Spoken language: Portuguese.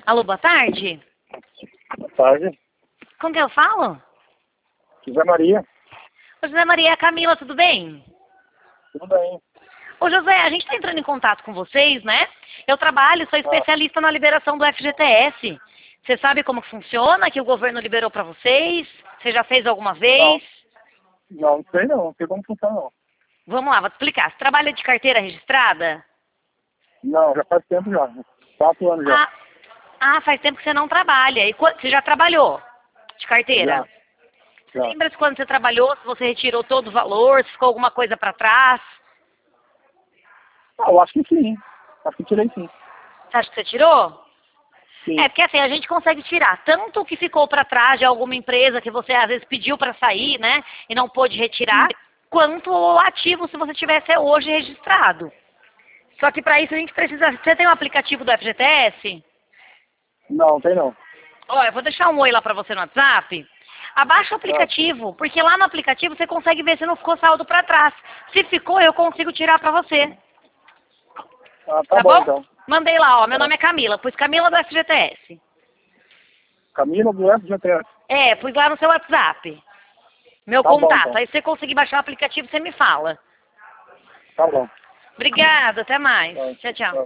Alô, boa tarde. Boa tarde. Com quem eu falo? José Maria. Ô, José Maria, é a Camila, tudo bem? Tudo bem? Ô, José, a gente está entrando em contato com vocês, né? Eu trabalho, sou especialista na liberação do FGTS. Você sabe como que funciona, que o governo liberou para vocês? Você já fez alguma vez? Não sei não. Não sei como funciona não. Vamos lá, vou te explicar. Você trabalha de carteira registrada? Não, já faz tempo já. 4 anos já. Faz tempo que você não trabalha. E você já trabalhou de carteira? Você Já. lembra se quando você trabalhou, se você retirou todo o valor, se ficou alguma coisa para trás? Eu acho que sim. Acho que tirei sim. Você acha que você tirou? Sim. É, porque assim, a gente consegue tirar tanto o que ficou para trás de alguma empresa que você às vezes pediu para sair, né, e não pôde retirar, quanto o ativo se você tivesse hoje registrado. Só que para isso a gente precisa... Você tem um aplicativo do FGTS? Não, tem não. Olha, eu vou deixar um oi lá para você no WhatsApp. Abaixa o aplicativo, porque lá no aplicativo você consegue ver se não ficou saldo para trás. Se ficou, eu consigo tirar para você. Tá bom então. Mandei lá, ó, meu nome é Camila, pus Camila do FGTS. Camila do FGTS. É, pus lá no seu WhatsApp. Meu Tá bom, contato. então. Aí se você conseguir baixar o aplicativo, você me fala. Tá bom. Obrigada, até mais. Tá. Tchau, tchau.